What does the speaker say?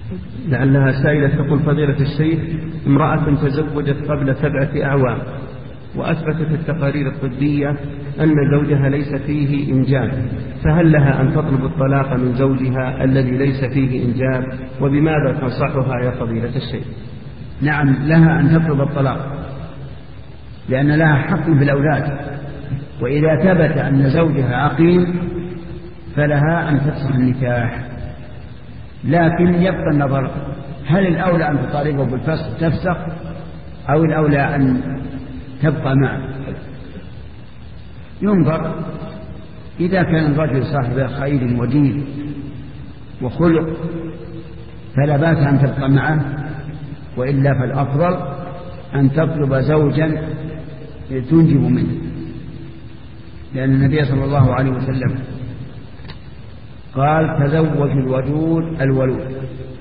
لعلها سائلة تقول: فضيلة الشيخ، امرأة تزوجت قبل 7 أعوام وأثبتت التقارير الطبية أن زوجها ليس فيه إنجاب، فهل لها أن تطلب الطلاق من زوجها الذي ليس فيه إنجاب؟ وبماذا تنصحها يا فضيلة الشيخ؟ نعم، لها أن تطلب الطلاق، لأن لها حق في الأولاد، وإذا ثبت أن زوجها عقيم فلها أن تفسخ النكاح. لكن يبقى النظر، هل الأولى أن تطالبه بالفسخ تفسخ، أو الأولى أن تبقى معه؟ ينظر، إذا كان الرجل صاحب خير ودين وخلق فلا بأس أن تبقى معه، وإلا فالأفضل أن تطلب زوجا تنجب منه، لأن النبي صلى الله عليه وسلم قال: تزوج الودود الولود.